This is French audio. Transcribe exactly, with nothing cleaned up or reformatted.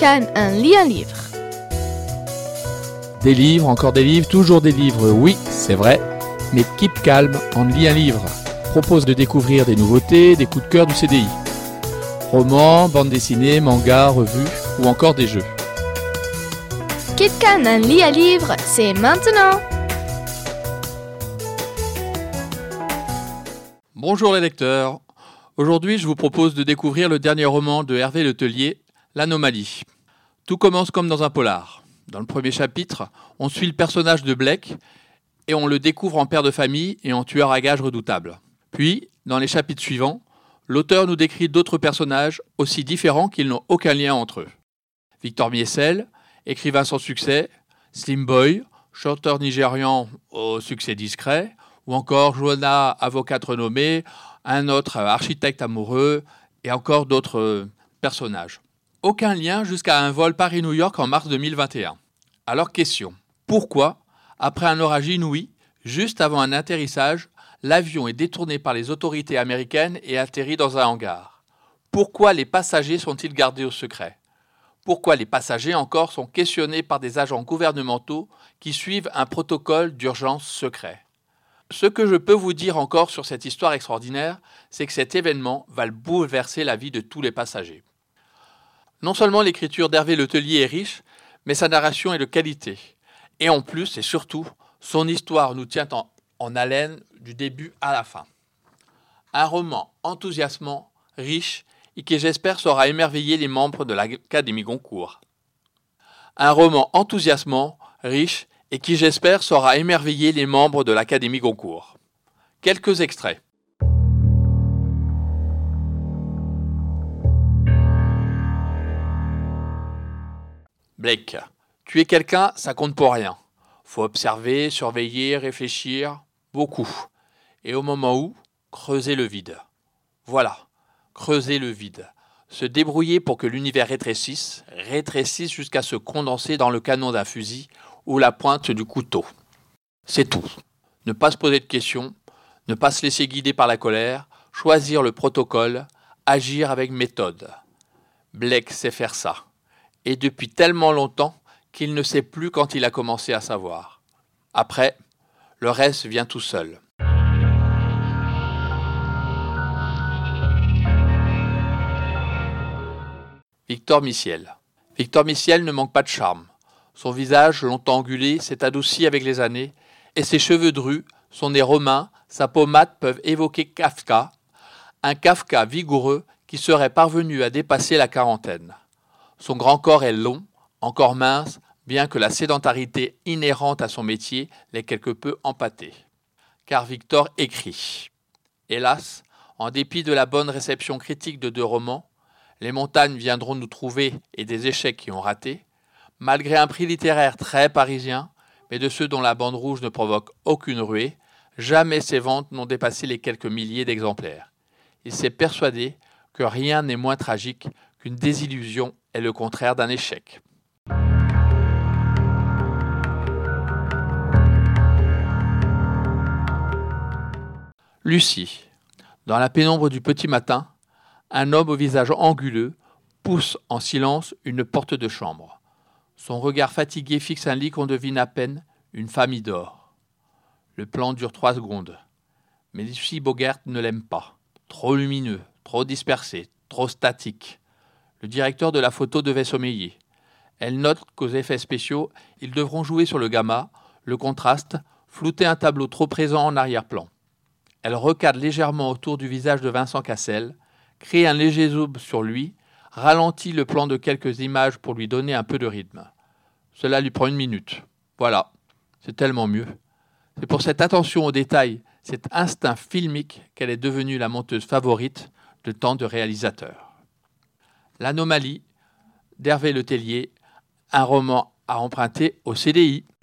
Can un lit un livre. Des livres, encore des livres, toujours des livres, oui, c'est vrai. Mais keep calm, on lit un livre. Propose de découvrir des nouveautés, des coups de cœur du C D I. Romans, bandes dessinées, mangas, revues ou encore des jeux. Kit Can un lit un livre, c'est maintenant. Bonjour les lecteurs. Aujourd'hui, je vous propose de découvrir le dernier roman de Hervé Letellier, L'Anomalie. Tout commence comme dans un polar. Dans le premier chapitre, on suit le personnage de Blake et on le découvre en père de famille et en tueur à gages redoutable. Puis, dans les chapitres suivants, l'auteur nous décrit d'autres personnages aussi différents qu'ils n'ont aucun lien entre eux. Victor Miessel, écrivain sans succès, Slim Boy, chanteur nigérian au succès discret, ou encore Joanna, avocate renommée, un autre architecte amoureux, et encore d'autres personnages. Aucun lien jusqu'à un vol Paris-New York en mars deux mille vingt et un. Alors question, pourquoi, après un orage inouï, juste avant un atterrissage, l'avion est détourné par les autorités américaines et atterrit dans un hangar? Pourquoi les passagers sont-ils gardés au secret? Pourquoi les passagers encore sont questionnés par des agents gouvernementaux qui suivent un protocole d'urgence secret? Ce que je peux vous dire encore sur cette histoire extraordinaire, c'est que cet événement va bouleverser la vie de tous les passagers. Non seulement l'écriture d'Hervé Letellier est riche, mais sa narration est de qualité. Et en plus, et surtout, son histoire nous tient en, en haleine du début à la fin. Un roman enthousiasmant, riche, et qui j'espère saura émerveiller les membres de l'Académie Goncourt. Un roman enthousiasmant, riche, et qui j'espère saura émerveiller les membres de l'Académie Goncourt. Quelques extraits. Blake, tuer quelqu'un, ça compte pour rien. Faut observer, surveiller, réfléchir, beaucoup. Et au moment où, creuser le vide. Voilà, creuser le vide. Se débrouiller pour que l'univers rétrécisse, rétrécisse jusqu'à se condenser dans le canon d'un fusil ou la pointe du couteau. C'est tout. Ne pas se poser de questions, ne pas se laisser guider par la colère, choisir le protocole, agir avec méthode. Blake sait faire ça. Et depuis tellement longtemps qu'il ne sait plus quand il a commencé à savoir. Après, le reste vient tout seul. Victor Miessiel. Victor Miessiel ne manque pas de charme. Son visage, longtemps angulé, s'est adouci avec les années, et ses cheveux drus, son nez romain, sa peau mate peuvent évoquer Kafka, un Kafka vigoureux qui serait parvenu à dépasser la quarantaine. Son grand corps est long, encore mince, bien que la sédentarité inhérente à son métier l'ait quelque peu empâté. Car Victor écrit. Hélas, en dépit de la bonne réception critique de deux romans, Les montagnes viendront nous trouver et des échecs qui ont raté, malgré un prix littéraire très parisien, mais de ceux dont la bande rouge ne provoque aucune ruée, jamais ses ventes n'ont dépassé les quelques milliers d'exemplaires. Il s'est persuadé que rien n'est moins tragique qu'une désillusion est le contraire d'un échec. Lucie. Dans la pénombre du petit matin, un homme au visage anguleux pousse en silence une porte de chambre. Son regard fatigué fixe un lit qu'on devine à peine, une femme y dort. Le plan dure trois secondes. Mais Lucie Bogert ne l'aime pas. Trop lumineux, trop dispersé, trop statique. Le directeur de la photo devait sommeiller. Elle note qu'aux effets spéciaux, ils devront jouer sur le gamma, le contraste, flouter un tableau trop présent en arrière-plan. Elle recadre légèrement autour du visage de Vincent Cassel, crée un léger zoom sur lui, ralentit le plan de quelques images pour lui donner un peu de rythme. Cela lui prend une minute. Voilà, c'est tellement mieux. C'est pour cette attention aux détails, cet instinct filmique qu'elle est devenue la monteuse favorite de tant de réalisateurs. L'Anomalie d'Hervé Letellier, un roman à emprunter au C D I.